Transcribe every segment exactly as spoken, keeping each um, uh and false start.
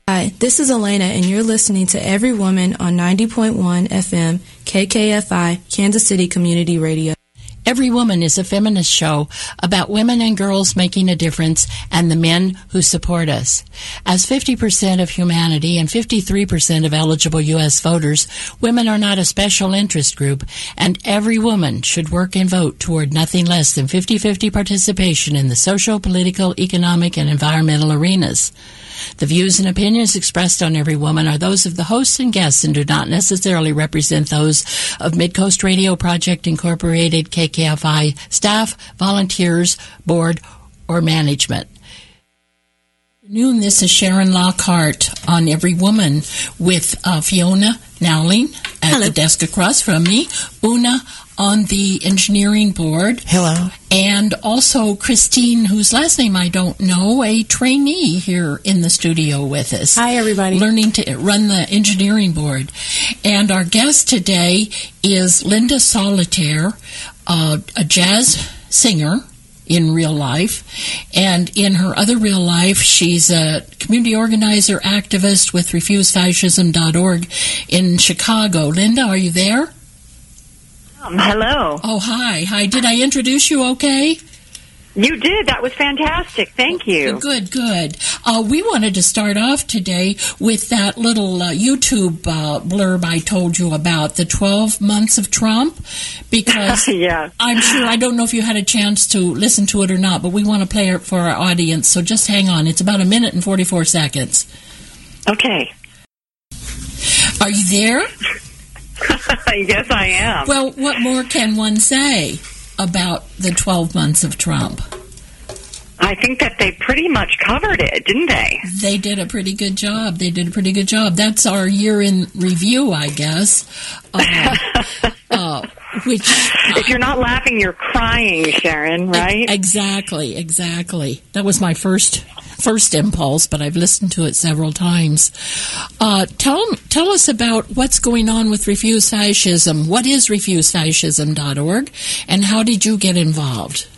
Hi, this is Elena, and you're listening to Every Woman on ninety point one F M, K K F I, Kansas City Community Radio. Every Woman is a feminist show about women and girls making a difference and the men who support us. As fifty percent of humanity and fifty-three percent of eligible U S voters, women are not a special interest group, and every woman should work and vote toward nothing less than fifty-fifty participation in the social, political, economic, and environmental arenas. The views and opinions expressed on Every Woman are those of the hosts and guests and do not necessarily represent those of Midcoast Radio Project Incorporated, K K F I staff, volunteers, board, or management. Noon, this is Sharon Lockhart on Every Woman with uh, Fiona Nowling at Hello. The desk across from me, Una on the engineering board. Hello. And also Christine, whose last name I don't know, a trainee here in the studio with us. Hi, everybody. Learning to run the engineering board. And our guest today is Linda Solitaire, uh, a jazz singer in real life. And in her other real life, she's a community organizer, activist with refuse fascism dot org in Chicago. Linda, are you there? Um, hello. Oh, hi. Hi. Did I introduce you okay? You did. That was fantastic. Thank you. Good, good. Uh, we wanted to start off today with that little uh, YouTube uh, blurb I told you about, the twelve months of Trump, because yeah. I'm sure, I don't know if you had a chance to listen to it or not, but we want to play it for our audience, so just hang on. It's about a minute and forty-four seconds. Okay. Are you there? Yes, I am. Well, what more can one say about the twelve months of Trump? I think that they pretty much covered it, didn't they? They did a pretty good job. They did a pretty good job. That's our year in review, I guess. Uh, uh, which, if you're not laughing, you're crying, Sharon, right? Exactly, exactly. That was my first first impulse, but I've listened to it several times. Uh, tell tell us about what's going on with Refuse Fascism. What is refuse fascism dot org, and how did you get involved?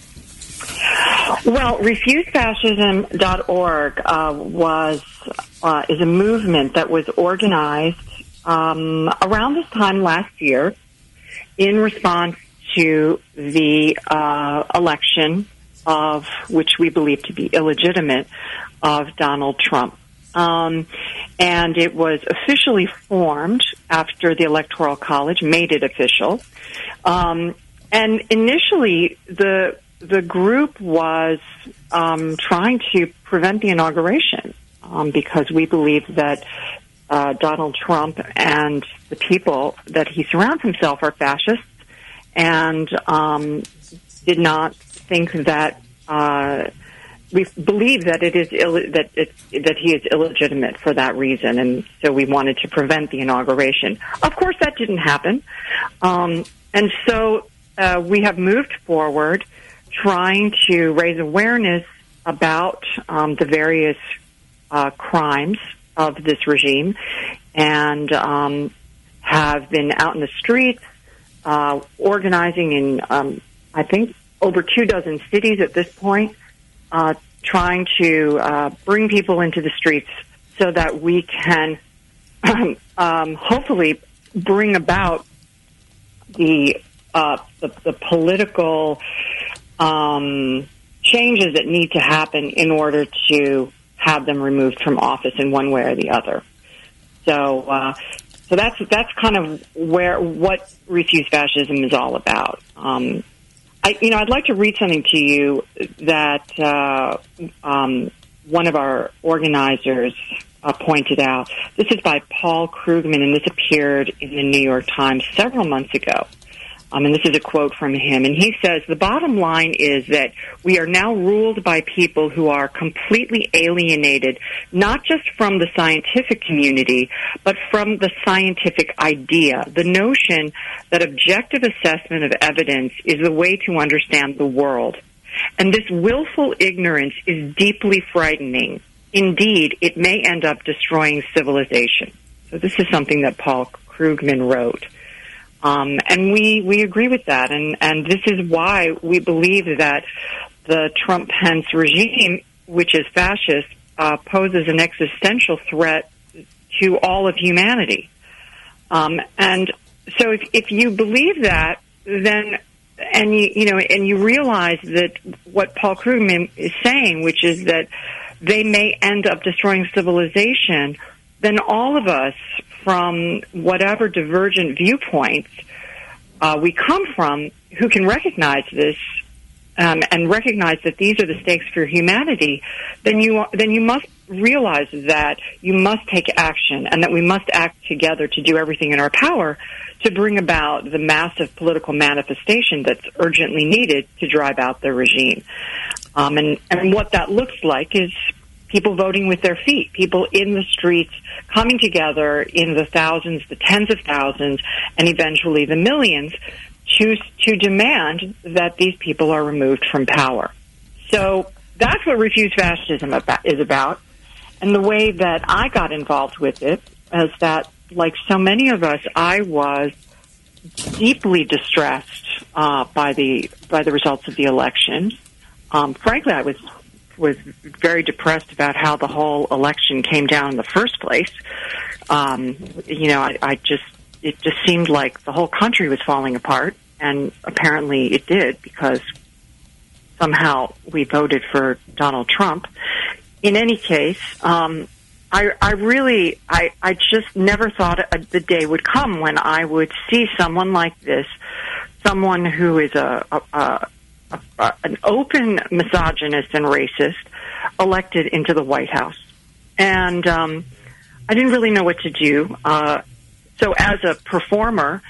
Well, refuse fascism dot org uh, was uh, is a movement that was organized um, around this time last year in response to the uh, election of which we believe to be illegitimate of Donald Trump. Um, and it was officially formed after the Electoral College made it official. Um, and initially, the the group was um, trying to prevent the inauguration um, because we believe that uh, Donald Trump and the people that he surrounds himself are fascists, and um, did not think that uh, we believe that it is Ill- that it, that he is illegitimate for that reason, and so we wanted to prevent the inauguration. Of course, that didn't happen, um, and so uh, we have moved forward, trying to raise awareness about um, the various uh, crimes of this regime, and um, have been out in the streets, uh, organizing in, um, I think, over two dozen cities at this point, uh, trying to uh, bring people into the streets so that we can um, hopefully bring about the uh, the, the political um, changes that need to happen in order to have them removed from office in one way or the other. So, uh, so that's that's kind of where what Refuse Fascism is all about. Um, I, you know, I'd like to read something to you that uh, um, one of our organizers uh, pointed out. This is by Paul Krugman, and this appeared in the New York Times several months ago. Um, and this is a quote from him. And he says, the bottom line is that we are now ruled by people who are completely alienated, not just from the scientific community, but from the scientific idea, the notion that objective assessment of evidence is the way to understand the world. And this willful ignorance is deeply frightening. Indeed, it may end up destroying civilization. So this is something that Paul Krugman wrote. Um, and we, we agree with that, and, and this is why we believe that the Trump-Pence regime, which is fascist, uh, poses an existential threat to all of humanity. Um, and so if, if you believe that, then, and you, you know, and you realize that what Paul Krugman is saying, which is that they may end up destroying civilization, then all of us, from whatever divergent viewpoints uh, we come from, who can recognize this um, and recognize that these are the stakes for humanity, then you then you must realize that you must take action and that we must act together to do everything in our power to bring about the massive political manifestation that's urgently needed to drive out the regime. Um, and, and what that looks like is people voting with their feet, people in the streets coming together in the thousands, the tens of thousands, and eventually the millions to, to demand that these people are removed from power. So that's what Refuse Fascism is about. And the way that I got involved with it is that, like so many of us, I was deeply distressed uh, by the by the results of the election. Um, frankly, I was was very depressed about how the whole election came down in the first place. Um, you know, I, I just it just seemed like the whole country was falling apart, and apparently it did, because somehow we voted for Donald Trump. In any case, um, I, I really, I, I just never thought a, the day would come when I would see someone like this, someone who is a, a, a, a an open misogynist and racist, elected into the White House. And um, I didn't really know what to do. Uh, so as a performer,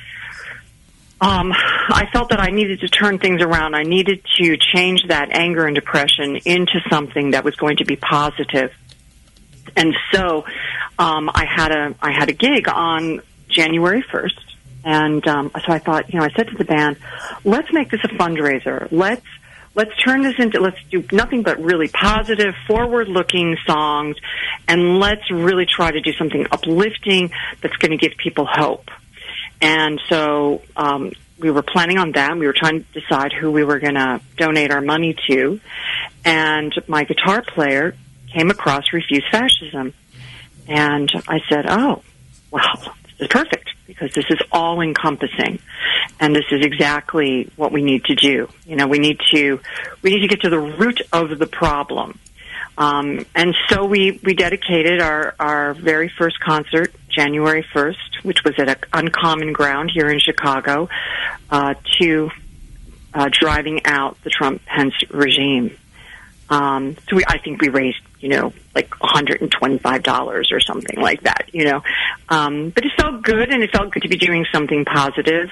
Um, I felt that I needed to turn things around. I needed to change that anger and depression into something that was going to be positive. And so um, I had a I had a gig on January first, and um, so I thought, you know, I said to the band, let's make this a fundraiser. Let's let's turn this into let's do nothing but really positive, forward-looking songs, and let's really try to do something uplifting that's going to give people hope. And so um, we were planning on that. We were trying to decide who we were going to donate our money to. And my guitar player came across Refuse Fascism. And I said, oh, well, this is perfect, because this is all-encompassing. And this is exactly what we need to do. You know, we need to we need to get to the root of the problem. Um, and so we, we dedicated our, our very first concert, January first, which was at a Uncommon Ground here in Chicago, uh, to uh, driving out the Trump-Pence regime. Um, so we, I think we raised, you know, like one hundred twenty-five dollars or something like that, you know. Um, but it felt good, and it felt good to be doing something positive.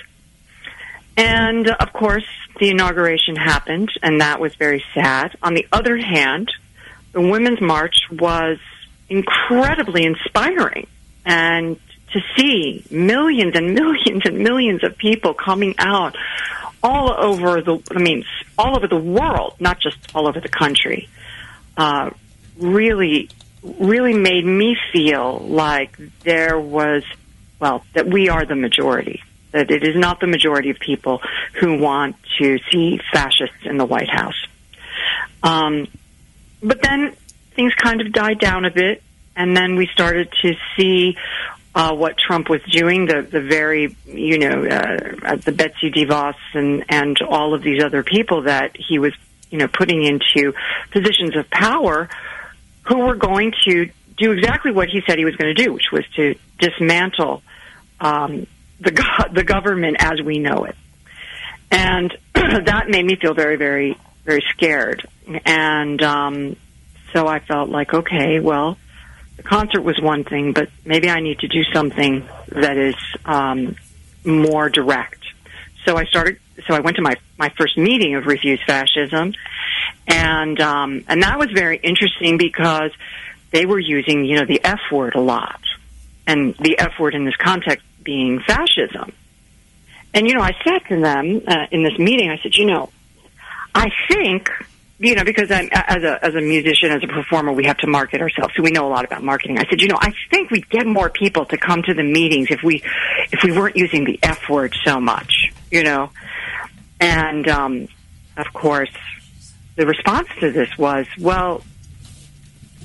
And, uh, of course, the inauguration happened, and that was very sad. On the other hand, the Women's March was incredibly inspiring, and to see millions and millions and millions of people coming out all over the, I mean, all over the world, not just all over the country, uh, really, really made me feel like there was, well, that we are the majority, that it is not the majority of people who want to see fascists in the White House. Um, But then things kind of died down a bit, and then we started to see uh, what Trump was doing, the, the very, you know, uh, the Betsy DeVos and, and all of these other people that he was, you know, putting into positions of power, who were going to do exactly what he said he was going to do, which was to dismantle um, the, go- the government as we know it. And that made me feel very, very, very scared. And um, so I felt like, okay, well, the concert was one thing, but maybe I need to do something that is um, more direct. So I started. So I went to my, my first meeting of Refuse Fascism, and um, and that was very interesting, because they were using, you know, the F word a lot, and the F word in this context being fascism. And you know, I said to them uh, in this meeting, I said, you know, I think. You know, because I'm, as a as a musician, as a performer, we have to market ourselves, so we know a lot about marketing. I said, you know, I think we'd get more people to come to the meetings if we if we weren't using the F word so much, you know. And um, of course, the response to this was, well,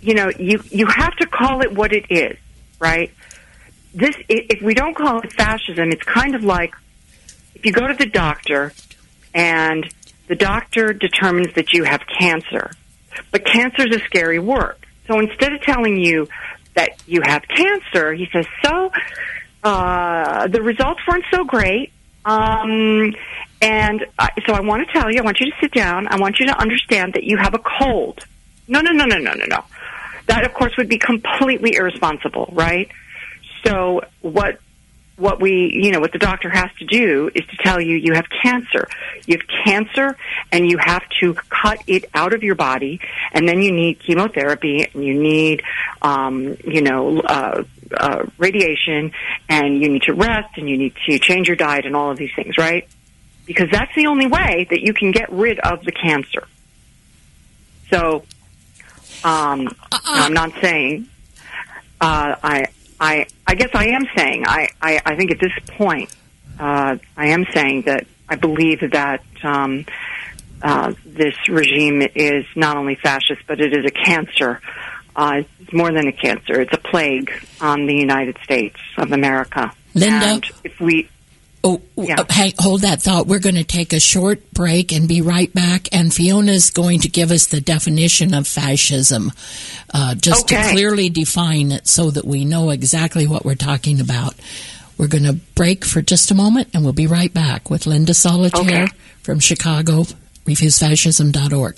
you know, you, you have to call it what it is, right? This, if we don't call it fascism, it's kind of like if you go to the doctor and the doctor determines that you have cancer, but cancer is a scary word. So instead of telling you that you have cancer, he says, so uh, the results weren't so great. Um, and uh, so I want to tell you, I want you to sit down. I want you to understand that you have a cold. No, no, no, no, no, no, no. That, of course, would be completely irresponsible, right? So what what we, you know, what the doctor has to do is to tell you you have cancer. You have cancer, and you have to cut it out of your body, and then you need chemotherapy, and you need, um, you know, uh, uh, radiation, and you need to rest, and you need to change your diet, and all of these things, right? Because that's the only way that you can get rid of the cancer. So, um, uh, I'm not saying, uh, I, I, I guess I am saying, I, I, I think at this point, uh, I am saying that I believe that, um, uh, this regime is not only fascist, but it is a cancer. Uh, it's more than a cancer. It's a plague on the United States of America. Linda? And if we... Oh, yeah. Hey, hold that thought. We're going to take a short break and be right back. And Fiona's going to give us the definition of fascism, uh, just okay. to clearly define it so that we know exactly what we're talking about. We're going to break for just a moment, and we'll be right back with Linda Solitaire okay. from Chicago, refuse fascism dot org.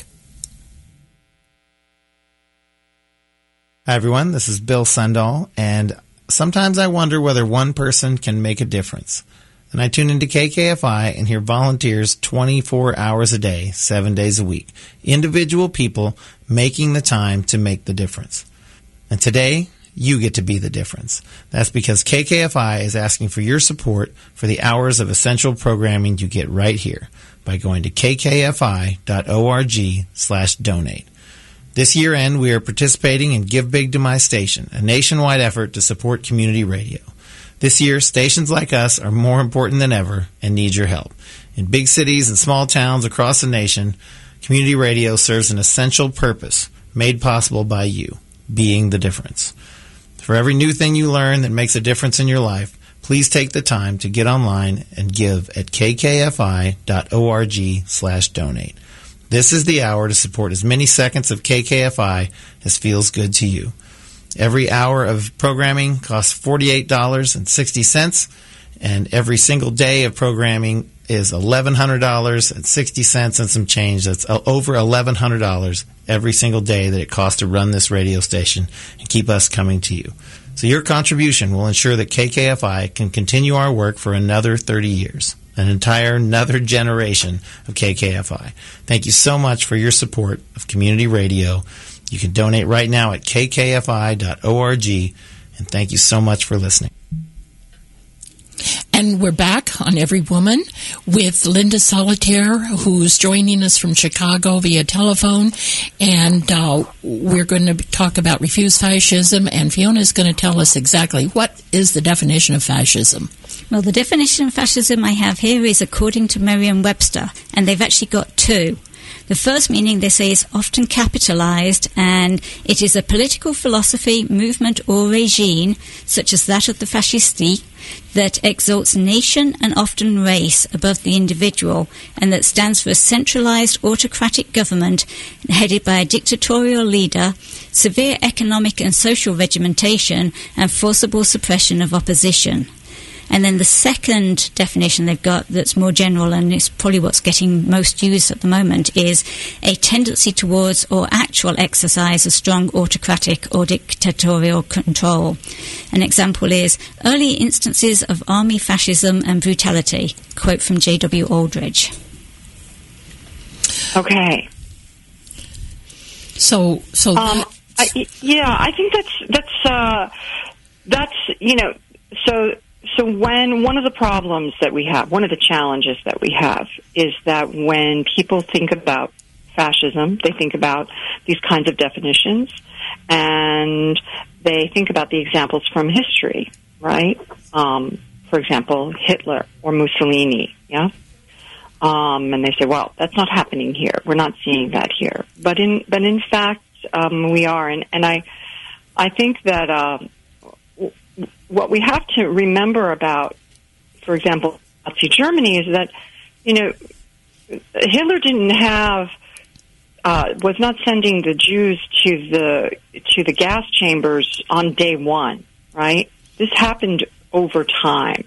Hi, everyone. This is Bill Sundahl, and sometimes I wonder whether one person can make a difference. And I tune into K K F I and hear volunteers twenty-four hours a day, seven days a week. Individual people making the time to make the difference. And today, you get to be the difference. That's because K K F I is asking for your support for the hours of essential programming you get right here by going to k k f i dot org slash donate. This year end, we are participating in Give Big to My Station, a nationwide effort to support community radio. This year, stations like us are more important than ever and need your help. In big cities and small towns across the nation, community radio serves an essential purpose made possible by you, being the difference. For every new thing you learn that makes a difference in your life, please take the time to get online and give at k k f i dot org slash donate. This is the hour to support as many seconds of K K F I as feels good to you. Every hour of programming costs forty-eight dollars and sixty cents, and every single day of programming is eleven hundred dollars and sixty cents and some change. That's over eleven hundred dollars every single day that it costs to run this radio station and keep us coming to you. So your contribution will ensure that K K F I can continue our work for another thirty years, an entire another generation of K K F I. Thank you so much for your support of community radio. You can donate right now at k k f i dot org, and thank you so much for listening. And we're back on Every Woman with Linda Solitaire, who's joining us from Chicago via telephone. And uh, we're going to talk about refuse fascism, and Fiona's going to tell us exactly what is the definition of fascism. Well, the definition of fascism I have here is according to Merriam-Webster, and they've actually got two. The first meaning, they say, is often capitalized, and it is a political philosophy, movement, or regime, such as that of the fascisti, that exalts nation and often race above the individual, and that stands for a centralized autocratic government headed by a dictatorial leader, severe economic and social regimentation, and forcible suppression of opposition. And then the second definition they've got that's more general, and it's probably what's getting most used at the moment, is a tendency towards or actual exercise of strong autocratic or dictatorial control. An example is early instances of army fascism and brutality. Quote from J W Aldrich. Okay. So, so um, I, yeah, I think that's that's uh, that's you know so. So when one of the problems that we have, one of the challenges that we have, is that when people think about fascism, they think about these kinds of definitions, and they think about the examples from history, right? Um, for example, Hitler or Mussolini, yeah? Um, and they say, well, that's not happening here. We're not seeing that here. But in, but in fact, um, we are, and, and I, I think that uh, w- what we have to remember about, for example, Nazi Germany, is that, you know, Hitler didn't have, uh, was not sending the Jews to the to the gas chambers on day one, right? This happened over time.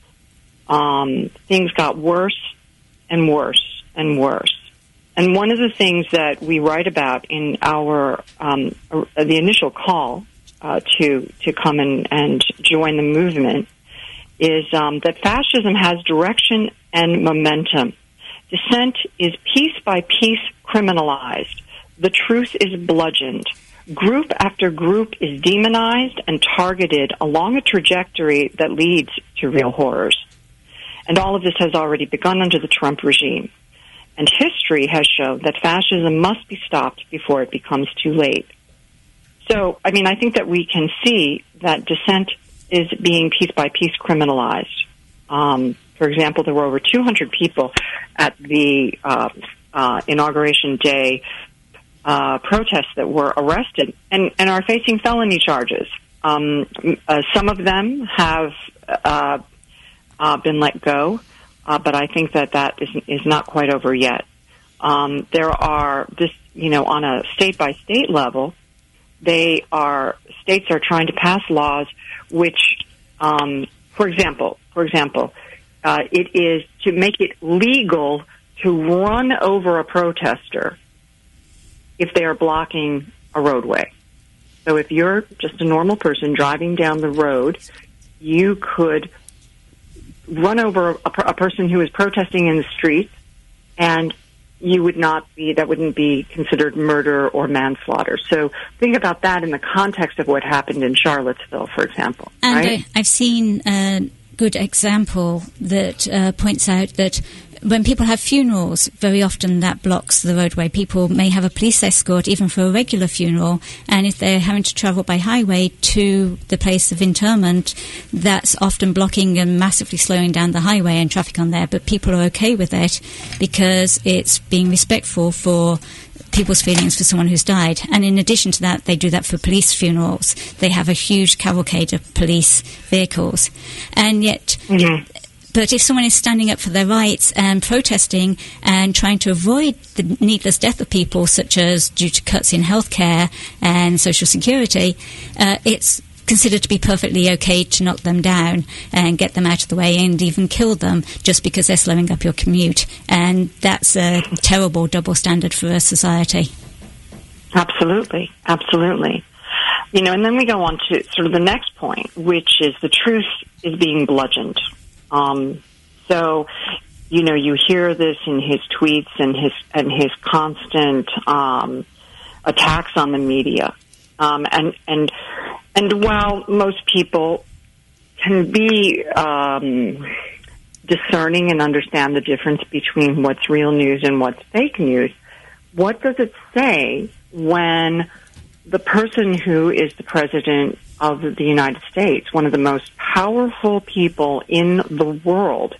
Um, things got worse and worse and worse. And one of the things that we write about in our um, uh, the initial call uh, to to come and, and join the movement is um, that fascism has direction and momentum. Dissent is piece by piece criminalized. The truth is bludgeoned. Group after group is demonized and targeted along a trajectory that leads to real horrors. And all of this has already begun under the Trump regime. And history has shown that fascism must be stopped before it becomes too late. So, I mean, I think that we can see that dissent is being piece by piece criminalized. Um, for example, there were over two hundred people at the uh, uh, Inauguration Day uh, protests that were arrested and, and are facing felony charges. Um, uh, some of them have uh, uh, been let go. Uh, but I think that that is, is not quite over yet. Um, there are this, you know, on a state-by-state level, they are states are trying to pass laws which, um, for example, for example, uh, it is to make it legal to run over a protester if they are blocking a roadway. So if you're just a normal person driving down the road, you could run over a, a person who is protesting in the streets, and you would not be, that wouldn't be considered murder or manslaughter. So think about that in the context of what happened in Charlottesville, for example. And right? I, I've seen a good example that uh, points out that when people have funerals, very often that blocks the roadway. People may have a police escort even for a regular funeral, and if they're having to travel by highway to the place of interment, that's often blocking and massively slowing down the highway and traffic on there. But people are okay with it because it's being respectful for people's feelings for someone who's died. And in addition to that, they do that for police funerals. They have a huge cavalcade of police vehicles. And yet... Mm-hmm. But if someone is standing up for their rights and protesting and trying to avoid the needless death of people, such as due to cuts in healthcare and social security, uh, it's considered to be perfectly okay to knock them down and get them out of the way and even kill them just because they're slowing up your commute. And that's a terrible double standard for a society. Absolutely. Absolutely. You know, and then we go on to sort of the next point, which is the truth is being bludgeoned. Um, so, you know, you hear this in his tweets and his and his constant um, attacks on the media. Um, and and and while most people can be um, discerning and understand the difference between what's real news and what's fake news, what does it say when the person who is the president of the United States, one of the most powerful people in the world,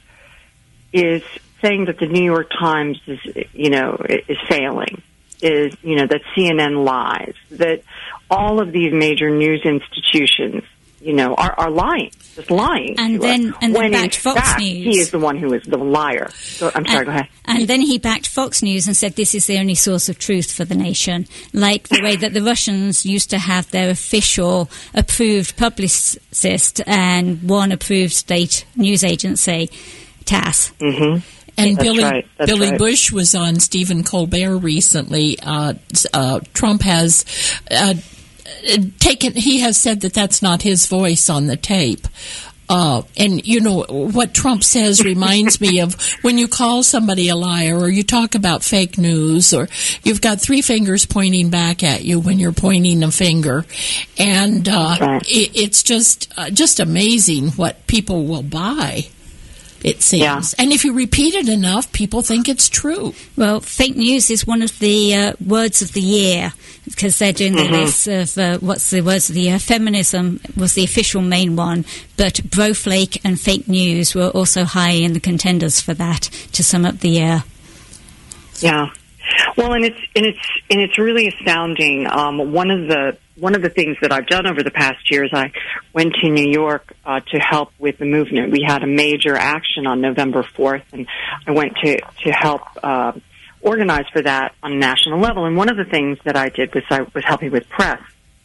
is saying that the New York Times is, you know, is failing, is, you know, that C N N lies, that all of these major news institutions, you know, are, are lying, just lying. And to then, us, and then when backed in Fox fact, News. He is the one who is the liar. So, I'm sorry, and, go ahead. And then he backed Fox News and said this is the only source of truth for the nation, like the way that the Russians used to have their official approved publicist and one approved state news agency, T A S. Mm-hmm. And That's Billy right. That's Billy right. Bush was on Stephen Colbert recently. Uh, uh, Trump has uh, taken. He has said that that's not his voice on the tape. Uh, and, you know, what Trump says reminds me of when you call somebody a liar or you talk about fake news or you've got three fingers pointing back at you when you're pointing a finger. And uh, right. it, it's just uh, just amazing what people will buy, it seems. Yeah. And if you repeat it enough, people think it's true. Well, fake news is one of the uh, words of the year because they're doing the Mm-hmm. list of uh, what's the words of the year. Feminism was the official main one, but broflake and fake news were also high in the contenders for that to sum up the year. Yeah. Well, and it's and it's and it's really astounding. Um, one of the one of the things that I've done over the past years, I went to New York uh, to help with the movement. We had a major action on November fourth, and I went to to help uh, organize for that on a national level. And one of the things that I did was I was helping with press,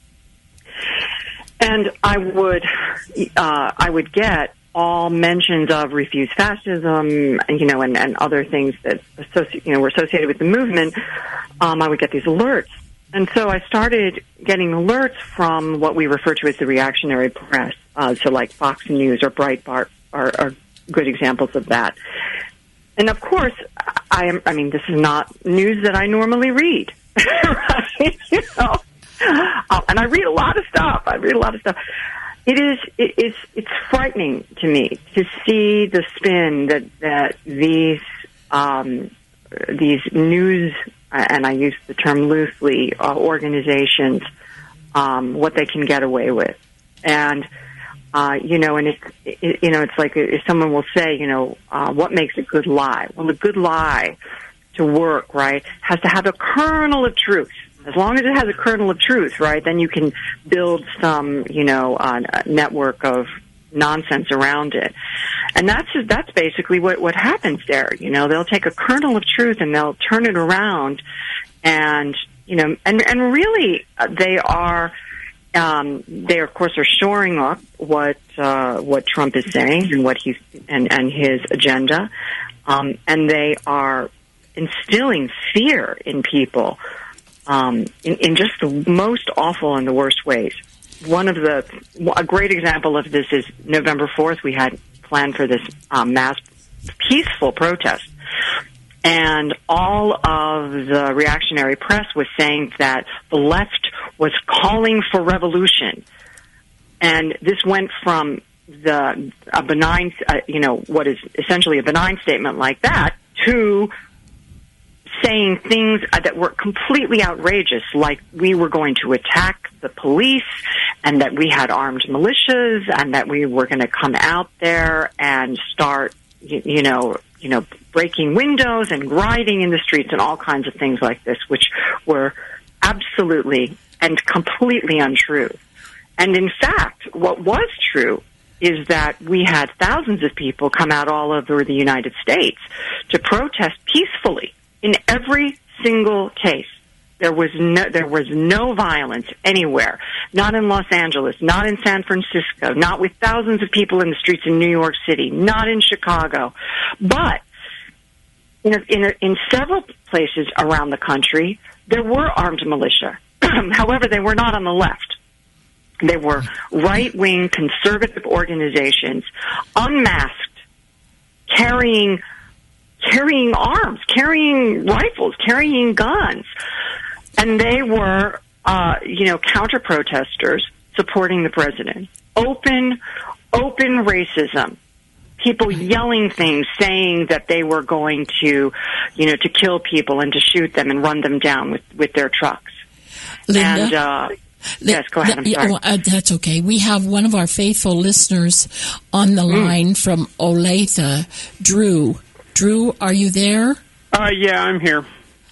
and I would uh, I would get all mentions of refuse fascism, you know, and, and other things that associ- you know were associated with the movement. Um, I would get these alerts, and so I started getting alerts from what we refer to as the reactionary press. Uh, so, like Fox News or Breitbart are, are good examples of that. And of course, I am. I mean, this is not news that I normally read, right? You know, uh, and I read a lot of stuff. I read a lot of stuff. It is. It is. It's frightening to me to see the spin that that these um, these news, and I use the term loosely, uh, organizations, um, what they can get away with, and uh, you know, and it's it, you know, it's like if someone will say, you know, uh, what makes a good lie? Well, a good lie to work, right, has to have a kernel of truth. As long as it has a kernel of truth, right, then you can build some, you know, uh, network of nonsense around it. And that's that's basically what, what happens there. You know, they'll take a kernel of truth and they'll turn it around and, you know, and, and really uh, they are, um, they of course are shoring up what, uh, what Trump is saying and what he's, and, and his agenda. Um, and they are instilling fear in people. Um, in, in just the most awful and the worst ways. One of the, a great example of this is November fourth. We had planned for this um, mass peaceful protest. And all of the reactionary press was saying that the left was calling for revolution. And this went from the, a benign, uh, you know, what is essentially a benign statement like that to saying things that were completely outrageous, like we were going to attack the police and that we had armed militias and that we were going to come out there and start, you, you know, you know, breaking windows and rioting in the streets and all kinds of things like this, which were absolutely and completely untrue. And in fact, what was true is that we had thousands of people come out all over the United States to protest peacefully. In every single case, there was no there was no violence anywhere. Not in Los Angeles, not in San Francisco, not with thousands of people in the streets in New York City, not in Chicago. But in a, in, a, in several places around the country, there were armed militia. However, they were not on the left. They were right-wing conservative organizations, unmasked, carrying carrying arms, carrying rifles, carrying guns. And they were, uh, you know, counter-protesters supporting the president. Open, open racism. People yelling things, saying that they were going to, you know, to kill people and to shoot them and run them down with, with their trucks. Linda? And, uh, yes, go ahead. I'm sorry. Uh, that's okay. We have one of our faithful listeners on the mm. line from Olathe, Drew. Drew, are you there? Uh, yeah, I'm here.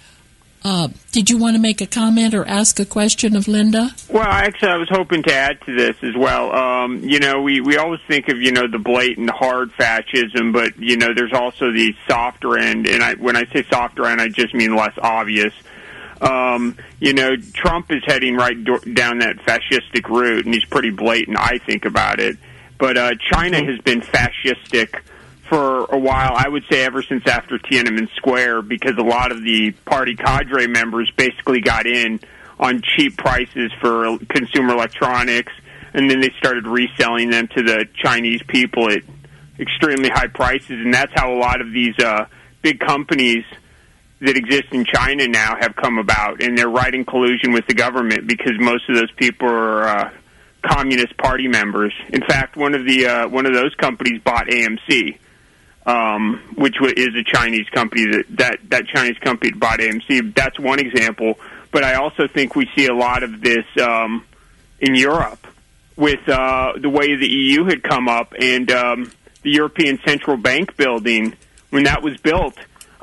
Uh, did you want to make a comment or ask a question of Linda? Well, actually, I was hoping to add to this as well. Um, you know, we, we always think of, you know, the blatant hard fascism, but, you know, there's also the softer end. And I, when I say softer end, I just mean less obvious. Um, you know, Trump is heading right do- down that fascistic route, and he's pretty blatant, I think, about it. But uh, China has been fascistic for a while, I would say ever since after Tiananmen Square, because a lot of the party cadre members basically got in on cheap prices for consumer electronics, and then they started reselling them to the Chinese people at extremely high prices, and that's how a lot of these uh, big companies that exist in China now have come about, and they're right in collusion with the government because most of those people are uh, Communist Party members. In fact, one of the uh, one of those companies bought A M C. Um, which is a Chinese company that, that, that Chinese company bought A M C. That's one example. But I also think we see a lot of this um, in Europe with uh, the way the E U had come up and um, the European Central Bank building, when that was built,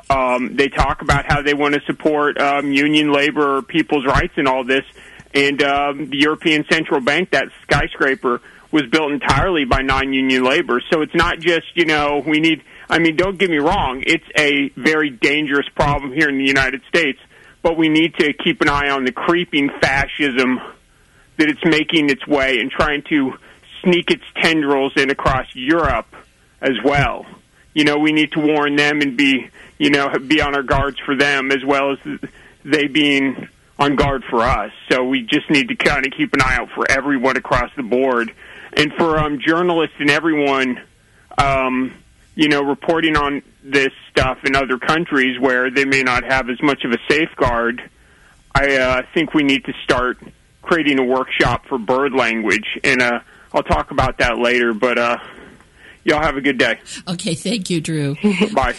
Um, they talk about how they want to support um, union labor, people's rights, and all this. And um, the European Central Bank, that skyscraper, was built entirely by non-union labor. So it's not just, you know, we need, I mean, don't get me wrong, it's a very dangerous problem here in the United States, but we need to keep an eye on the creeping fascism that it's making its way and trying to sneak its tendrils in across Europe as well. You know, we need to warn them and be, you know, be on our guards for them as well as they being on guard for us. So we just need to kind of keep an eye out for everyone across the board. And for um, journalists and everyone, um, you know, reporting on this stuff in other countries where they may not have as much of a safeguard, I uh, think we need to start creating a workshop for bird language. And uh, I'll talk about that later, but uh, y'all have a good day. Okay, thank you, Drew. Bye.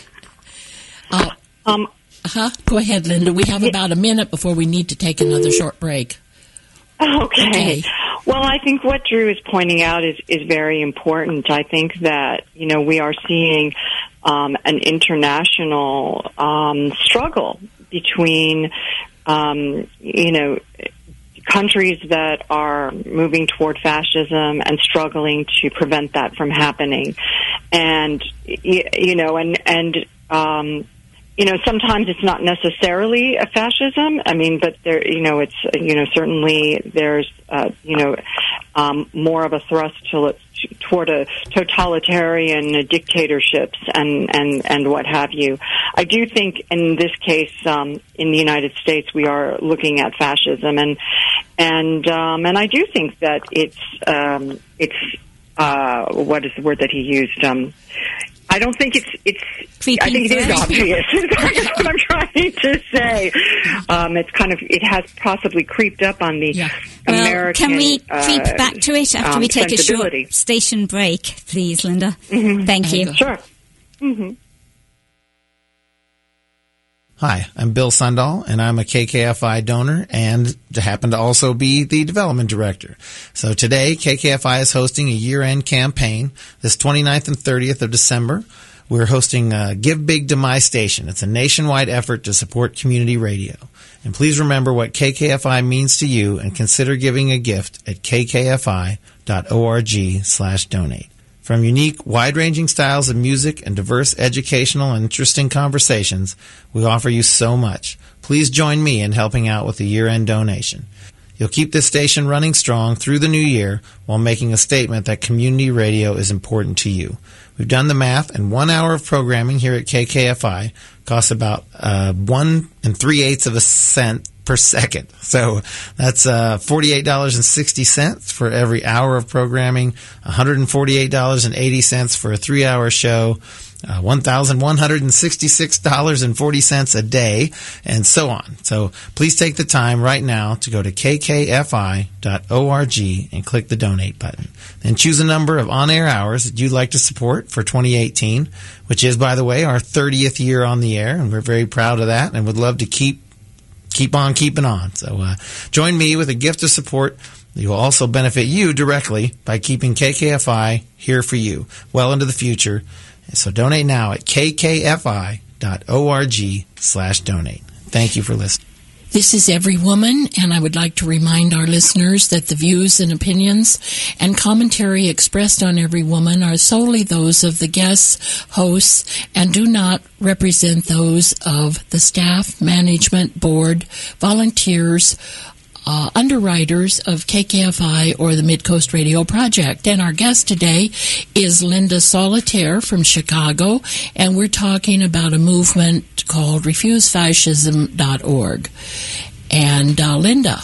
Uh, Um, huh? Go ahead, Linda. We have about a minute before we need to take another short break. Okay. Okay. Well, I think what Drew is pointing out is, is very important. I think that, you know, we are seeing um, an international um, struggle between, um, you know, countries that are moving toward fascism and struggling to prevent that from happening. And, you, you know, and, and, um, you know, sometimes it's not necessarily a fascism. I mean, but there, you know, it's, you know, certainly there's, uh, you know, um, more of a thrust to, toward a totalitarian dictatorships and, and, and what have you. I do think in this case, um, in the United States, we are looking at fascism, and and um, and I do think that it's um, it's uh, what is the word that he used? Um, I don't think it's it's. Creeping I think it is threat. obvious. That's what I'm trying to say. Um, it's kind of it has possibly creeped up on the Yeah. Well, American. can we uh, creep back to it after um, we take a short sensibility. station break, please, Linda? Mm-hmm. Thank you. Sure. Mm-hmm. Hi, I'm Bill Sundahl, and I'm a K K F I donor and happen to also be the development director. So today, K K F I is hosting a year-end campaign this twenty-ninth and thirtieth of December. We're hosting uh, Give Big to My Station. It's a nationwide effort to support community radio. And please remember what K K F I means to you and consider giving a gift at k k f i dot org slash donate. From unique, wide-ranging styles of music and diverse educational and interesting conversations, we offer you so much. Please join me in helping out with the year-end donation. You'll keep this station running strong through the new year while making a statement that community radio is important to you. We've done the math, and one hour of programming here at K K F I costs about uh, one and three-eighths of a cent per second. So that's uh, forty-eight dollars and sixty cents for every hour of programming, one hundred forty-eight dollars and eighty cents for a three-hour show, uh, one thousand one hundred sixty-six dollars and forty cents a day, and so on. So please take the time right now to go to k k f i dot org and click the donate button. Then choose a number of on-air hours that you'd like to support for twenty eighteen, which is, by the way, our thirtieth year on the air, and we're very proud of that and would love to keep keep on keeping on. So uh, join me with a gift of support. It will also benefit you directly by keeping K K F I here for you well into the future. So donate now at k k f i dot org slash donate. Thank you for listening. This is Every Woman, and I would like to remind our listeners that the views and opinions and commentary expressed on Every Woman are solely those of the guests, hosts, and do not represent those of the staff, management, board, volunteers, Uh, underwriters of K K F I or the Mid-Coast Radio Project. And our guest today is Linda Solitaire from Chicago, and we're talking about a movement called refuse fascism dot org. And uh, Linda.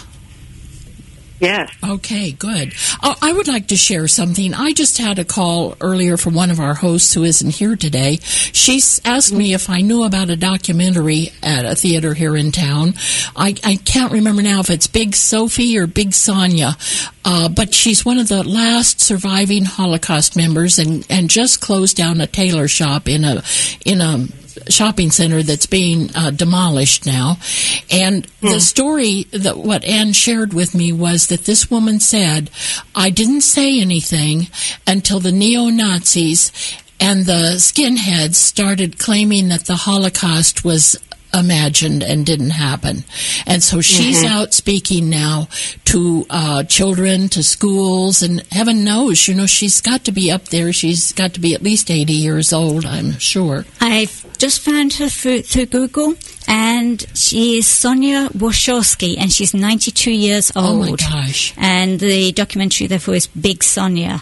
Yes. Okay, good. Uh, I would like to share something. I just had a call earlier from one of our hosts who isn't here today. She asked me if I knew about a documentary at a theater here in town. I, I can't remember now if it's Big Sophie or Big Sonia, uh, but she's one of the last surviving Holocaust members and, and just closed down a tailor shop in a in a shopping center that's being uh, demolished now. And the story that what Anne shared with me was that this woman said, I didn't say anything until the neo-Nazis and the skinheads started claiming that the Holocaust was imagined and didn't happen. And so she's Mm-hmm. out speaking now to uh, children, to schools, and heaven knows, you know, she's got to be up there. She's got to be at least eighty years old, I'm sure. I've just found her through, through Google, and she is Sonia Wachowski, and she's ninety-two years old. Oh, my gosh. And the documentary, therefore, is Big Sonia.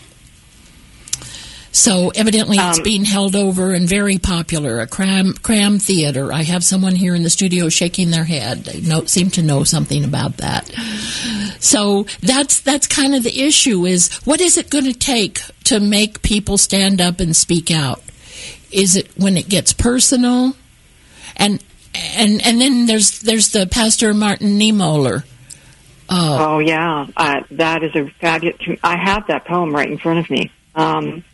So evidently it's Um, being held over and very popular, a cram, cram theater. I have someone here in the studio shaking their head. They know, seem to know something about that. So that's that's kind of the issue is, what is it going to take to make people stand up and speak out? Is it when it gets personal? And and and then there's there's the Pastor Martin Niemöller. Uh, Oh yeah, uh, that is a fabulous. I have that poem right in front of me. Um,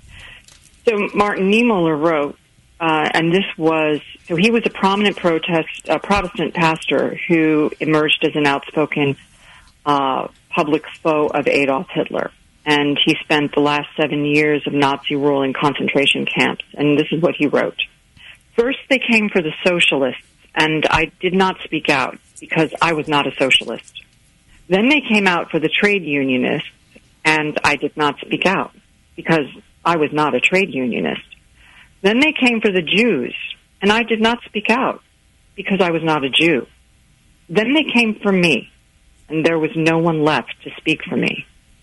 so Martin Niemöller wrote, uh, and this was so he was a prominent protest uh, Protestant pastor who emerged as an outspoken uh, public foe of Adolf Hitler, and he spent the last seven years of Nazi rule in concentration camps. And this is what he wrote: "First, they came for the socialists, and I did not speak out because I was not a socialist. Then they came out for the trade unionists, and I did not speak out because I was not a trade unionist. Then they came for the Jews, and I did not speak out because I was not a Jew. Then they came for me, and there was no one left to speak for me."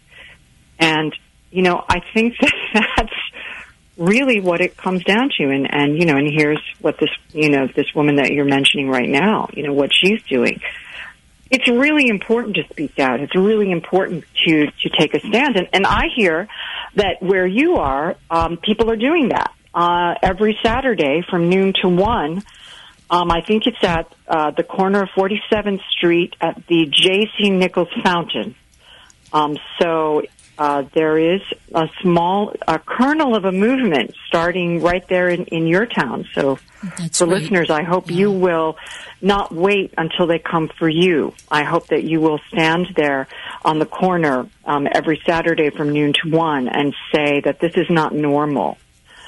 And, you know, I think that that's really what it comes down to. And, and, you know, and here's what this, you know, this woman that you're mentioning right now, you know, what she's doing. It's really important to speak out. It's really important to, to take a stand. And, and I hear that where you are, um, people are doing that. Uh, every Saturday from noon to one, um, I think it's at uh, the corner of forty-seventh Street at the J C Nichols Fountain. Um, so uh, there is a small a kernel of a movement starting right there in, in your town. So That's for right. listeners, I hope Yeah. you will not wait until they come for you. I hope that you will stand there on the corner um, every Saturday from noon to one and say that this is not normal.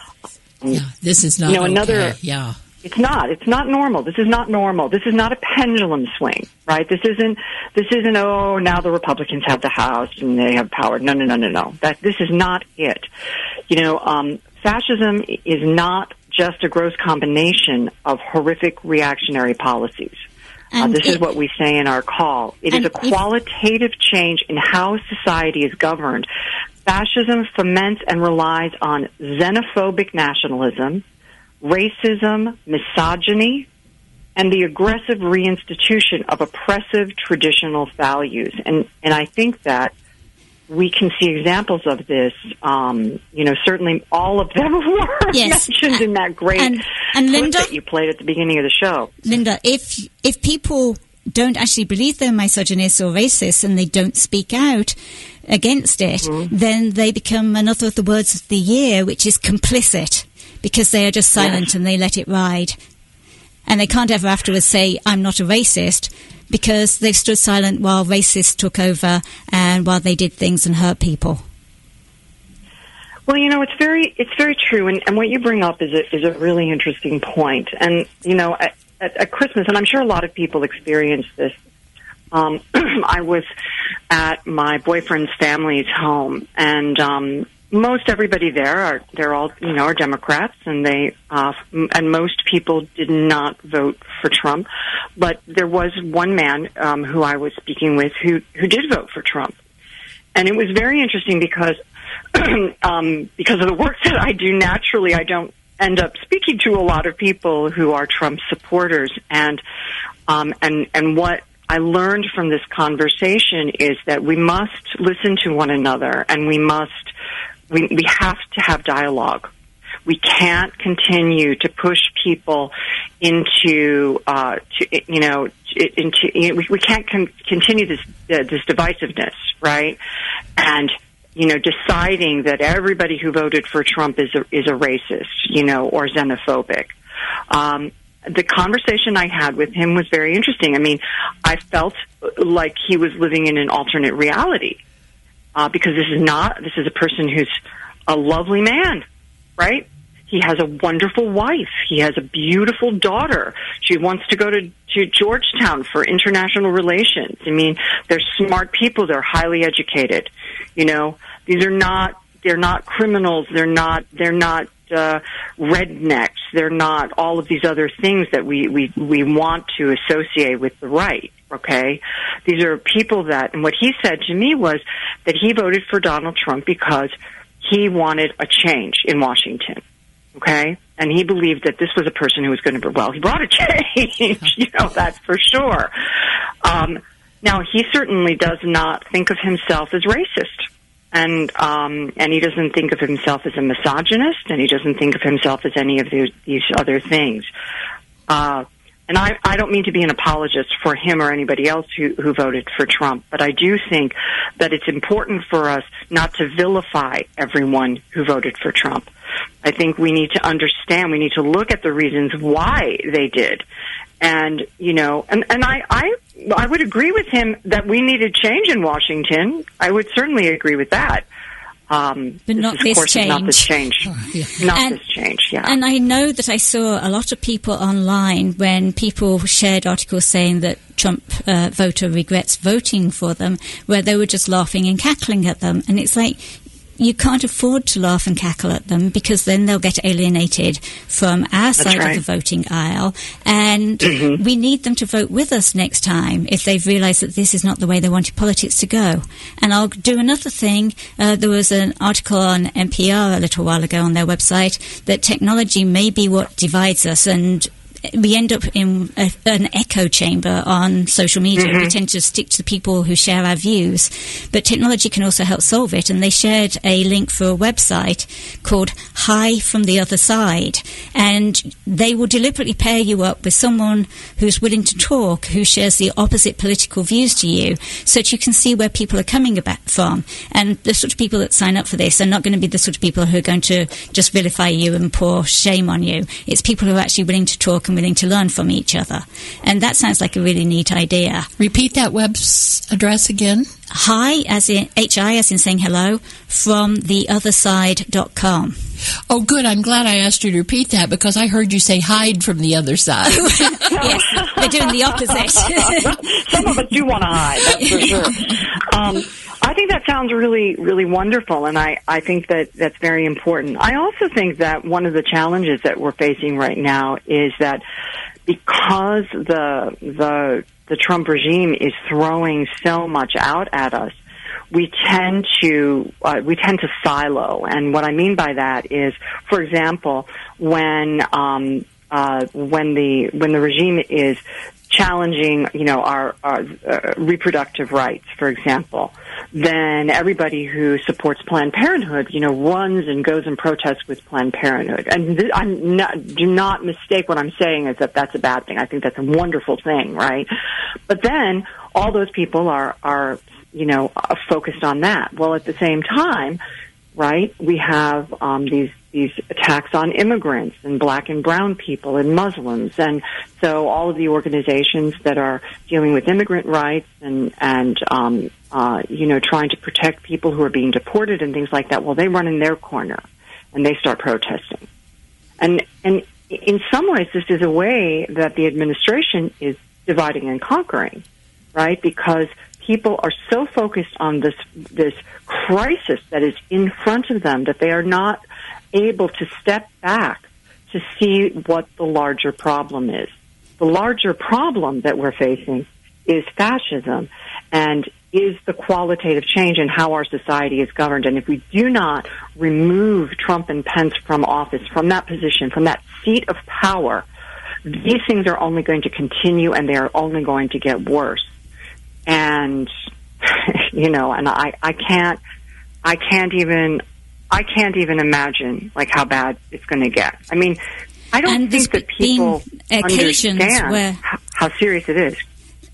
Yeah, this is not You know, okay. another- Yeah. It's not. It's not normal. This is not normal. This is not a pendulum swing, right? This isn't. This isn't. Oh, now the Republicans have the House and they have power. No, no, no, no, no. That this is not it. You know, um, fascism is not just a gross combination of horrific reactionary policies. Uh, And this is it- what we say in our call. It is and a if- qualitative change in how society is governed. Fascism foments and relies on xenophobic nationalism, racism, misogyny, and the aggressive reinstitution of oppressive traditional values. And and I think that we can see examples of this. Um, you know, certainly all of them were Yes. mentioned in that great And- and clip Linda? that you played at the beginning of the show. Linda, if if people don't actually believe they're misogynists or racist and they don't speak out against it, Mm-hmm. then they become another of the words of the year, which is complicit, because they are just silent Yes. and they let it ride. And they can't ever afterwards say, I'm not a racist, because they've stood silent while racists took over and while they did things and hurt people. Well, you know, it's very, it's very true, and, and what you bring up is a, is a really interesting point. And you know, at, at, at Christmas, and I'm sure a lot of people experience this. Um, I was at my boyfriend's family's home, and um, most everybody there are they're all you know are Democrats, and they uh, and most people did not vote for Trump, but there was one man um, who I was speaking with who who did vote for Trump, and it was very interesting because. um, because of the work that I do, naturally, I don't end up speaking to a lot of people who are Trump supporters. And um, and and what I learned from this conversation is that we must listen to one another, and we must we we have to have dialogue. We can't continue to push people into, uh, to, you know, into. You know, we, we can't con- continue this uh, this divisiveness, right? And you know, deciding that everybody who voted for Trump is a, is a racist, you know, or xenophobic. Um, the conversation I had with him was very interesting. I mean, I felt like he was living in an alternate reality uh, because this is not, this is a person who's a lovely man, right? He has a wonderful wife. He has a beautiful daughter. She wants to go to, to Georgetown for international relations. I mean, they're smart people. They're highly educated. You know, these are not, they're not criminals. They're not, they're not, uh, rednecks. They're not all of these other things that we, we, we want to associate with the right. Okay. These are people that, and what he said to me was that he voted for Donald Trump because he wanted a change in Washington. Okay? And he believed that this was a person who was going to, well, he brought a change, you know, that's for sure. Um, now, he certainly does not think of himself as racist. And, um, and he doesn't think of himself as a misogynist, and he doesn't think of himself as any of these, these other things. Uh, and I, I don't mean to be an apologist for him or anybody else who, who voted for Trump, but I do think that it's important for us not to vilify everyone who voted for Trump. I think we need to understand, we need to look at the reasons why they did. And, you know, and, and I, I, I would agree with him that we needed change in Washington. I would certainly agree with that. Um, but not this, this course, change. Not this change. Oh, yeah. Not and, this change, yeah. And I know that I saw a lot of people online when people shared articles saying that Trump uh, voter regrets voting for them, where they were just laughing and cackling at them. And it's like, you can't afford to laugh and cackle at them, because then they'll get alienated from our That's side right. of the voting aisle. And mm-hmm. we need them to vote with us next time if they've realised that this is not the way they wanted politics to go. And I'll do another thing. Uh, there was an article on N P R a little while ago on their website that technology may be what divides us, and we end up in a, an echo chamber on social media. Mm-hmm. We tend to stick to the people who share our views, but technology can also help solve it. And they shared a link for a website called Hi from the Other Side, and they will deliberately pair you up with someone who's willing to talk, who shares the opposite political views to you, so that you can see where people are coming about from. And the sort of people that sign up for this are not going to be the sort of people who are going to just vilify you and pour shame on you. It's people who are actually willing to talk and willing to learn from each other. And that sounds like a really neat idea. Repeat that web address again. Hi, as in H I, as in saying hello, from the other side dot com. Oh, good. I'm glad I asked you to repeat that, because I heard you say hide from the other side. Yes, they're doing the opposite. Some of us do want to hide, that's for sure. Um, I think that sounds really, really wonderful, and I, I think that that's very important. I also think that one of the challenges that we're facing right now is that because the the the Trump regime is throwing so much out at us, we tend to uh, we tend to silo. And what I mean by that is, for example, when um, uh, when the when the regime is challenging, you know, our, our uh, reproductive rights, for example, then everybody who supports Planned Parenthood, you know, runs and goes and protests with Planned Parenthood. And th- I'm not, do not mistake what I'm saying is that that's a bad thing. I think that's a wonderful thing, right? But then all those people are, are, you know, uh, focused on that. Well, at the same time, right, we have um, these these attacks on immigrants and black and brown people and Muslims. And so all of the organizations that are dealing with immigrant rights and, and um, uh, you know, trying to protect people who are being deported and things like that, well, they run in their corner and they start protesting. And, and in some ways, this is a way that the administration is dividing and conquering, right? Because people are so focused on this this crisis that is in front of them that they are not able to step back to see what the larger problem is. The larger problem that we're facing is fascism and is the qualitative change in how our society is governed. And if we do not remove Trump and Pence from office, from that position, from that seat of power, these things are only going to continue and they are only going to get worse. And, you know, and I, I can't, I can't even, I can't even imagine, like, how bad it's going to get. I mean, I don't and think that people understand where, how, how serious it is.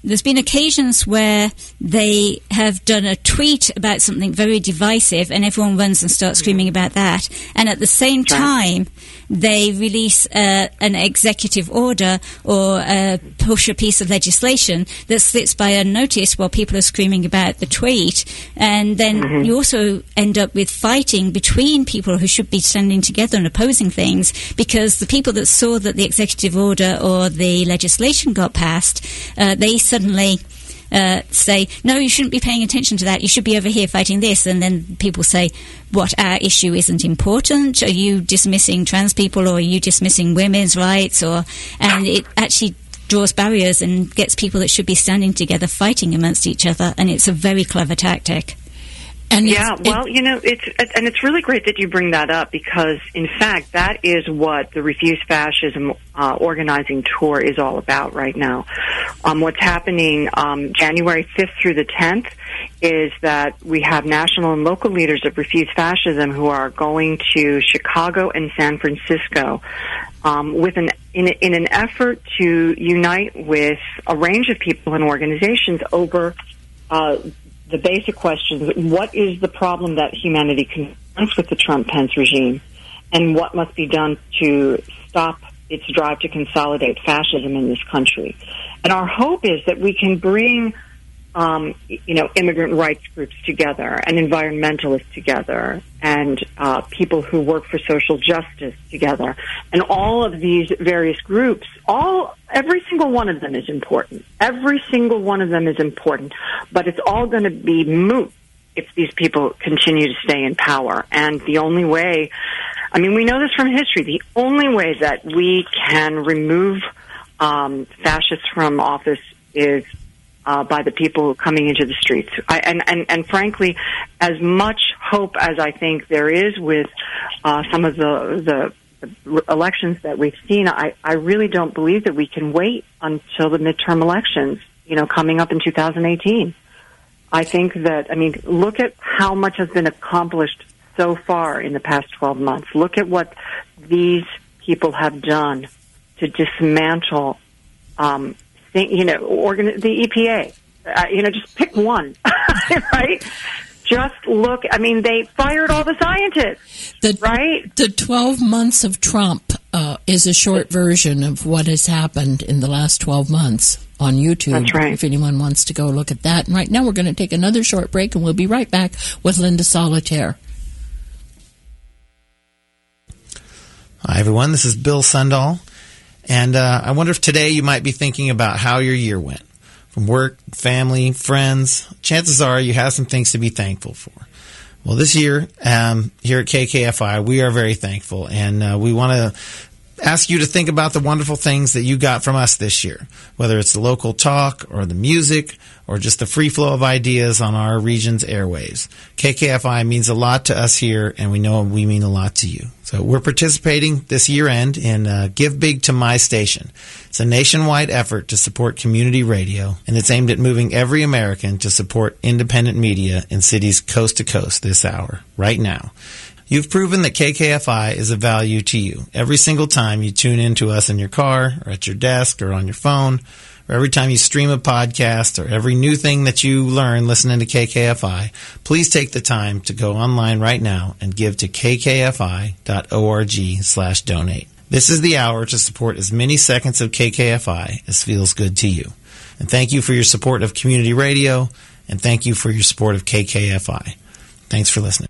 there's been occasions where they have done a tweet about something very divisive and everyone runs and starts screaming about that. And at the same time, they release uh, an executive order or uh, push a piece of legislation that slips by unnoticed while people are screaming about the tweet. And then mm-hmm. you also end up with fighting between people who should be standing together and opposing things, because the people that saw that the executive order or the legislation got passed, uh, they suddenly uh, say, no, you shouldn't be paying attention to that. You should be over here fighting this. And then people say, what, our issue isn't important? Are you dismissing trans people, or are you dismissing women's rights? Or and it actually draws barriers and gets people that should be standing together fighting amongst each other. And it's a very clever tactic. And yeah, well, you know, it's and it's really great that you bring that up, because, in fact, that is what the Refuse Fascism uh, organizing tour is all about right now. Um, what's happening um, January fifth through the tenth is that we have national and local leaders of Refuse Fascism who are going to Chicago and San Francisco um, with an in, in an effort to unite with a range of people and organizations over uh the basic questions: what is the problem that humanity confronts with the Trump-Pence regime, and what must be done to stop its drive to consolidate fascism in this country? And our hope is that we can bring, um, you know, immigrant rights groups together, and environmentalists together, and uh, people who work for social justice together, and all of these various groups. All every single one of them is important. Every single one of them is important, but it's all going to be moot if these people continue to stay in power. And the only way, I mean, we know this from history, the only way that we can remove um, fascists from office is uh, by the people coming into the streets. I, and, and, and frankly, as much hope as I think there is with uh, some of the, the elections that we've seen, I, I really don't believe that we can wait until the midterm elections, you know, coming up in two thousand eighteen. I think that, I mean, look at how much has been accomplished so far in the past twelve months. Look at what these people have done to dismantle, um, you know, organ- the E P A. Uh, you know, just pick one, right? Just look, I mean, they fired all the scientists, the, right? The twelve months of Trump uh, is a short version of what has happened in the last twelve months on YouTube. That's right. If anyone wants to go look at that. And right now we're going to take another short break, and we'll be right back with Linda Solitaire. Hi, everyone. This is Bill Sundahl. And uh, I wonder if today you might be thinking about how your year went. From work, family, friends, chances are you have some things to be thankful for. Well, this year, um, here at K K F I, we are very thankful, and uh, we want to ask you to think about the wonderful things that you got from us this year, whether it's the local talk or the music or just the free flow of ideas on our region's airwaves. K K F I means a lot to us here, and we know we mean a lot to you. So we're participating this year-end in uh, Give Big to My Station. It's a nationwide effort to support community radio, and it's aimed at moving every American to support independent media in cities coast to coast this hour, right now. You've proven that K K F I is of value to you every single time you tune in to us in your car or at your desk or on your phone, or every time you stream a podcast, or every new thing that you learn listening to K K F I. Please take the time to go online right now and give to kkfi dot org slash donate. This is the hour to support as many seconds of K K F I as feels good to you. And thank you for your support of community radio, and thank you for your support of K K F I. Thanks for listening.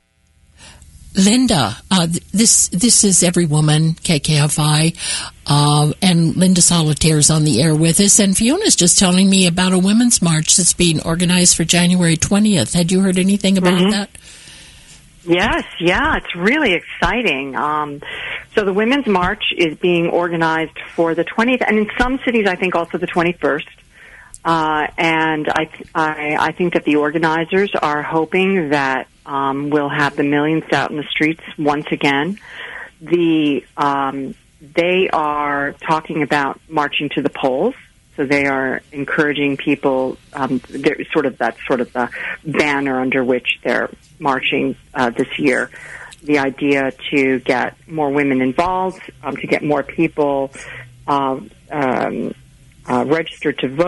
Linda, uh, this this is Every Woman, K K F I, uh, and Linda Solitaire's on the air with us, and Fiona's just telling me about a women's march that's being organized for January twentieth. Had you heard anything about mm-hmm. that? Yes, yeah, it's really exciting. Um, so the Women's March is being organized for the twentieth, and in some cities I think also the twenty-first. Uh, and I, I, I think that the organizers are hoping that um, we'll have the millions out in the streets once again. The um, they are talking about marching to the polls, so they are encouraging people. Um, they're sort of that's sort of the banner under which they're marching uh, this year. The idea to get more women involved, um, to get more people uh, um, uh, registered to vote.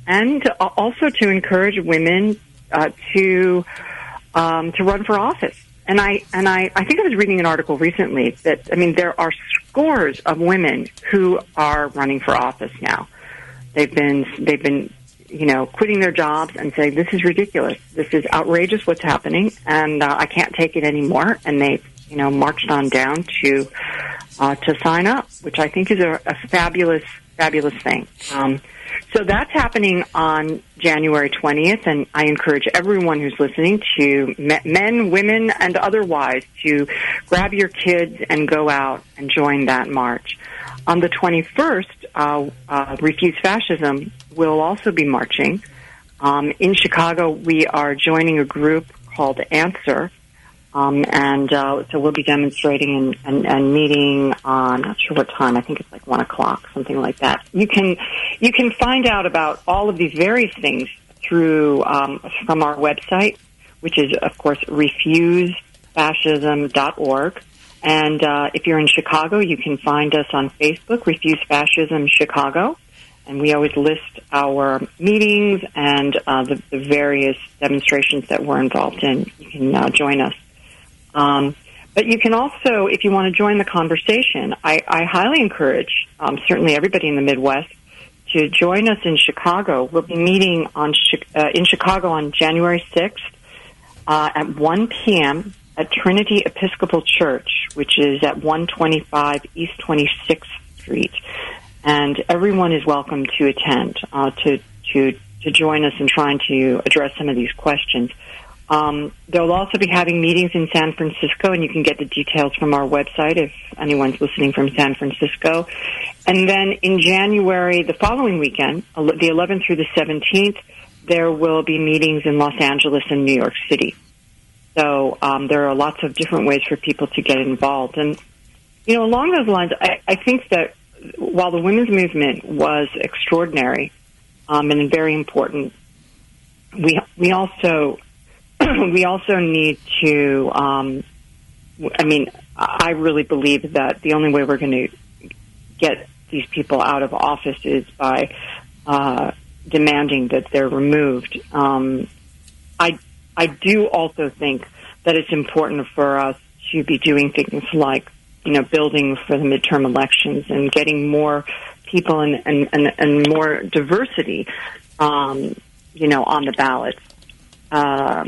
and also to encourage women uh, to um, to run for office. And I and I, I think I was reading an article recently that, I mean, there are scores of women who are running for office now. They've been they've been you know quitting their jobs and saying, this is ridiculous, this is outrageous what's happening, and uh, I can't take it anymore. And they you know marched on down to uh, to sign up, which I think is a, a fabulous fabulous thing. Um, so that's happening on January twentieth, and I encourage everyone who's listening to, men, women, and otherwise, to grab your kids and go out and join that march. On the twenty-first, uh, uh, Refuse Fascism will also be marching. Um, in Chicago, we are joining a group called Answer, um, and uh, so we'll be demonstrating and, and, and meeting. Uh, I'm not sure what time. I think it's like one o'clock, something like that. You can you can find out about all of these various things through um, from our website, which is, of course, refuse fascism dot org. And uh, if you're in Chicago, you can find us on Facebook, Refuse Fascism Chicago. And we always list our meetings and uh, the, the various demonstrations that we're involved in. You can uh, join us. Um, but you can also, if you want to join the conversation, I, I highly encourage, um, certainly everybody in the Midwest, to join us in Chicago. We'll be meeting on uh, in Chicago on January sixth uh, at one p.m., at Trinity Episcopal Church, which is at one twenty-five East twenty-sixth Street. And everyone is welcome to attend, uh, to, to, to join us in trying to address some of these questions. Um, they'll also be having meetings in San Francisco, and you can get the details from our website if anyone's listening from San Francisco. And then in January, the following weekend, the eleventh through the seventeenth, there will be meetings in Los Angeles and New York City. So um, there are lots of different ways for people to get involved. And, you know, along those lines, I, I think that while the women's movement was extraordinary um, and very important, we we also we also need to, um, I mean, I really believe that the only way we're going to get these people out of office is by uh, demanding that they're removed. Um, I I do also think that it's important for us to be doing things like, you know, building for the midterm elections and getting more people and, and, and, and more diversity, um, you know, on the ballot. Uh,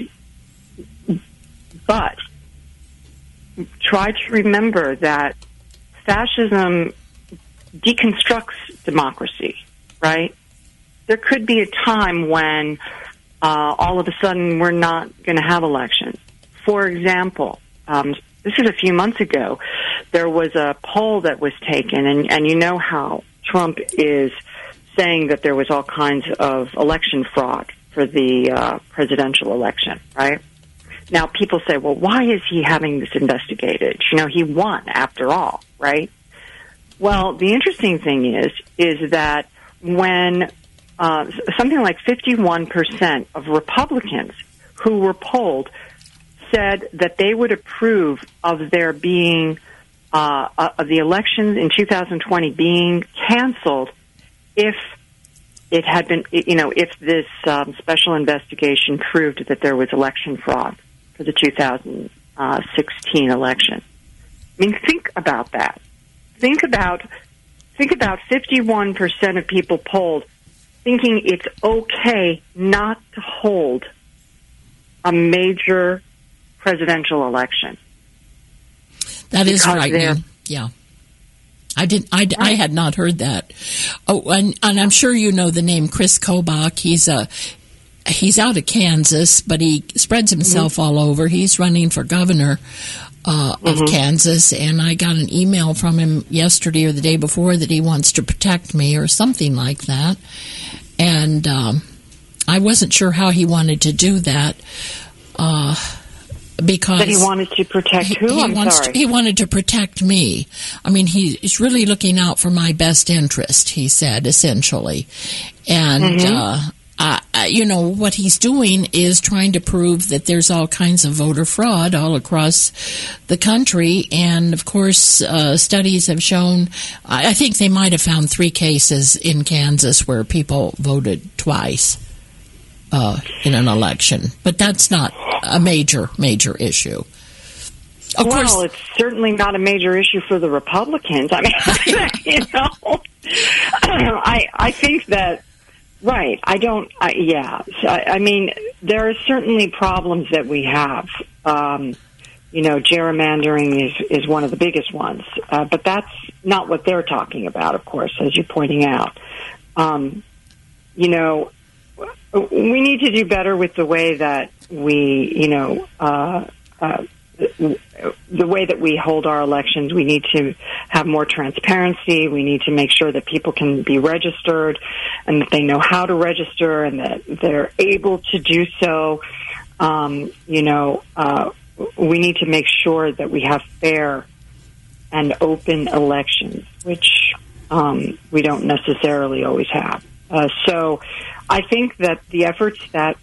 but try to remember that fascism deconstructs democracy, right? There could be a time when Uh, all of a sudden, we're not going to have elections. For example, um, this is a few months ago, there was a poll that was taken, and, and you know how Trump is saying that there was all kinds of election fraud for the uh, presidential election, right? Now, people say, well, why is he having this investigated? You know, he won after all, right? Well, the interesting thing is, is that when Uh, something like fifty-one percent of Republicans who were polled said that they would approve of there being, uh, uh, of the elections in two thousand twenty being canceled if it had been, you know, if this um, special investigation proved that there was election fraud for the two thousand sixteen election. I mean, think about that. Think about, think about fifty-one percent of people polled thinking it's okay not to hold a major presidential election. That is frightening. Yeah. I didn't. I, I had not heard that. Oh, and, and I'm sure you know the name Chris Kobach. He's a he's out of Kansas, but he spreads himself mm-hmm. all over. He's running for governor uh, of mm-hmm. Kansas, and I got an email from him yesterday or the day before that he wants to protect me or something like that. And um, I wasn't sure how he wanted to do that uh, because that he wanted to protect who? He, he I'm wants sorry. To, he wanted to protect me. I mean, he, he's really looking out for my best interest, he said, essentially. And mm-hmm. uh, uh, you know, what he's doing is trying to prove that there's all kinds of voter fraud all across the country. And, of course, uh, studies have shown, I think they might have found three cases in Kansas where people voted twice uh, in an election. But that's not a major, major issue. Of well, course, it's certainly not a major issue for the Republicans. I mean, you know, I I think that, right, I don't, I, yeah, I, I mean, there are certainly problems that we have. Um, you know, gerrymandering is, is one of the biggest ones, uh, but that's not what they're talking about, of course, as you're pointing out. Um, you know, we need to do better with the way that we, you know, uh, uh, the way that we hold our elections. We need to have more transparency. We need to make sure that people can be registered and that they know how to register and that they're able to do so. Um, you know, uh, we need to make sure that we have fair and open elections, which um, we don't necessarily always have. Uh, so I think that the efforts that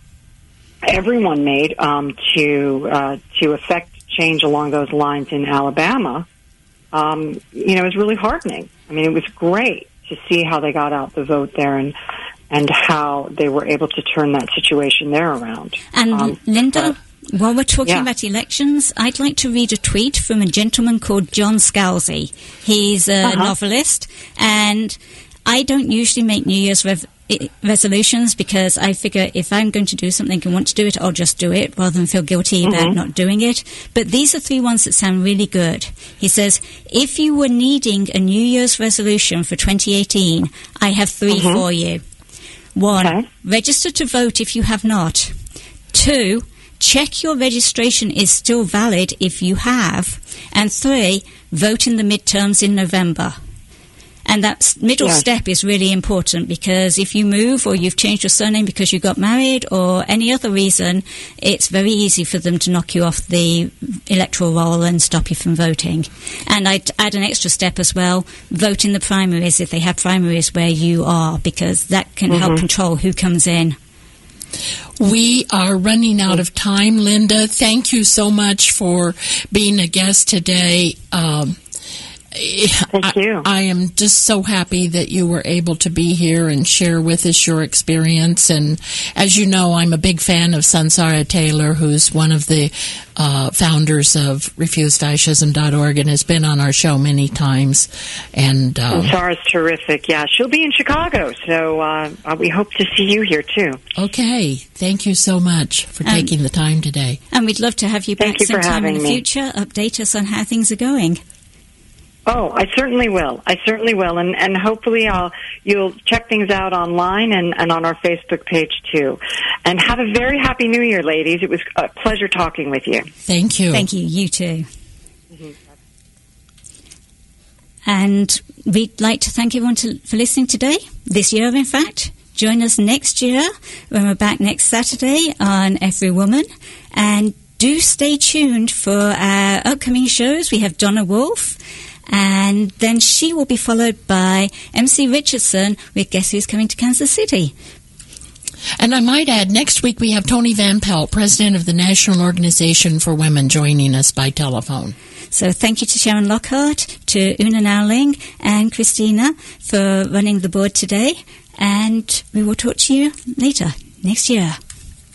everyone made um, to uh, to effect change along those lines in Alabama, um, you know, is really heartening. I mean, it was great to see how they got out the vote there and and how they were able to turn that situation there around. And um, Linda, uh, while we're talking yeah. about elections, I'd like to read a tweet from a gentleman called John Scalzi. He's a uh-huh. novelist, and I don't usually make New Year's rev- resolutions because I figure if I'm going to do something and want to do it, I'll just do it rather than feel guilty mm-hmm. about not doing it. But these are three ones that sound really good. He says, if you were needing a New Year's resolution for twenty eighteen, I have three mm-hmm. for you. One, okay. register to vote if you have not. Two, check your registration is still valid if you have. And three, vote in the midterms in November. And that middle yeah. step is really important because if you move or you've changed your surname because you got married or any other reason, it's very easy for them to knock you off the electoral roll and stop you from voting. And I'd add an extra step as well, vote in the primaries if they have primaries where you are, because that can mm-hmm. help control who comes in. We are running out of time, Linda. Thank you so much for being a guest today. Um, Thank you. I, I am just so happy that you were able to be here and share with us your experience. And as you know, I'm a big fan of Sunsara Taylor, who's one of the uh, founders of refuse fascism dot org and has been on our show many times. And uh, Sunsara's terrific. Yeah, she'll be in Chicago, so uh, we hope to see you here too. Okay. Thank you so much for um, taking the time today. And we'd love to have you back Thank you sometime in the me. future. Update us on how things are going. Oh, I certainly will. I certainly will. And, and hopefully I'll, you'll check things out online and, and on our Facebook page, too. And have a very happy New Year, ladies. It was a pleasure talking with you. Thank you. Thank you. You too. Mm-hmm. And we'd like to thank everyone to, for listening today, this year, in fact. Join us next year when we're back next Saturday on Every Woman. And do stay tuned for our upcoming shows. We have Donna Wolf. And then she will be followed by M C Richardson with Guess Who's Coming to Kansas City. And I might add, next week we have Tony Van Pelt, president of the National Organization for Women, joining us by telephone. So thank you to Sharon Lockhart, to Una Nowling and Christina for running the board today. And we will talk to you later, next year.